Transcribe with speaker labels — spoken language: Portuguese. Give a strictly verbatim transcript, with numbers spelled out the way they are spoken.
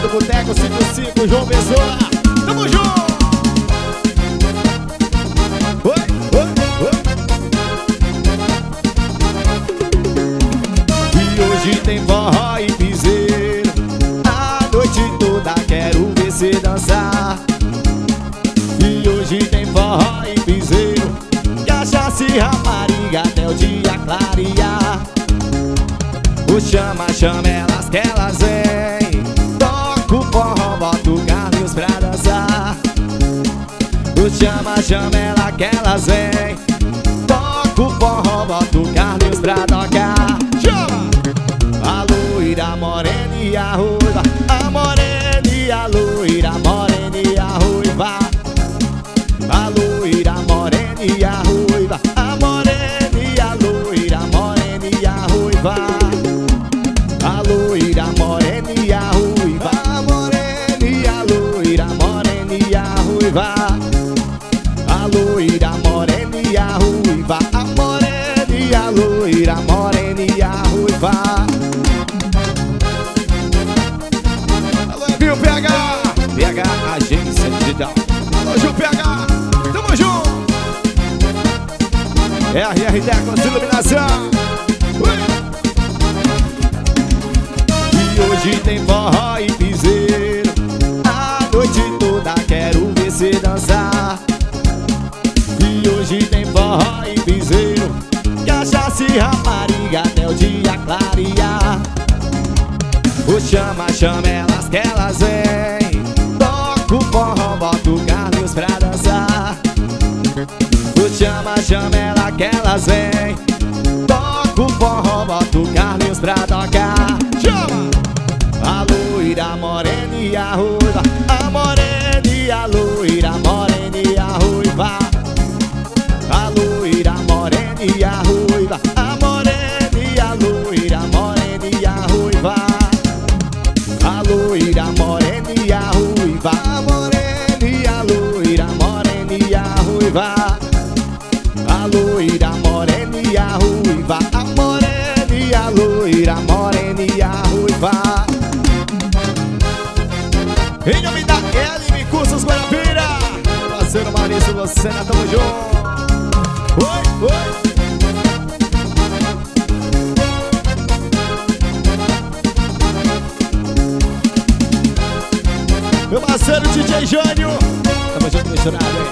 Speaker 1: do Boteco cinco cinco, João Pessoa. Tamo junto! Oi, oi, oi. E hoje tem forró e piseiro, a noite toda quero ver cê dançar. E hoje tem forró e piseiro, cachaça e rapariga até o dia clarear. O chama, chama elas que elas vêm, toca o forró, bota o Carlinhos pra dançar. O chama, chama ela que elas vêm, toca o forró, bota o Carlinhos pra tocar. Chama! A loira, morena e a ruiva, a morena e a loira, morena e a ruiva. A loira, morena e a ruiva, a morena e a loira, morena e a ruiva. A loira, morena e a ruiva, a morena e a loira, morena e a ruiva. A loira, morena e a ruiva, a morena e a loira, morena e a ruiva. Alô, viu, P H? P H, agência digital. Alô, Gil P H, tamo junto. R R Teclas Iluminação. Ui. E hoje tem forró e piseiro, a noite toda quero ver cê dançar. E hoje tem forró e piseiro, cachaça e rapariga até o dia clarear. O chama, chama elas que elas vêm, toca o forró, bota o Carlinhos pra dançar. O chama, chama ela que elas vêm, toca o forró, bota o Carlinhos pra tocar. Chama! A loira, morena e a ruiva, a morena e a loira, morena e a ruiva. A loira, morena e a ruiva, a morena e a loira, morena e a ruiva. A loira, morena e a ruiva, a morena e a loira, morena e a ruiva. A loira, morena e a ruiva, a morena e a loira, morena e a ruiva. Em nome da L M Cursos Guarapira, parceiro Maurício Lucena, tamo junto. Oi, oi. Meu parceiro D J Jânio, tamo junto, misturado, hein?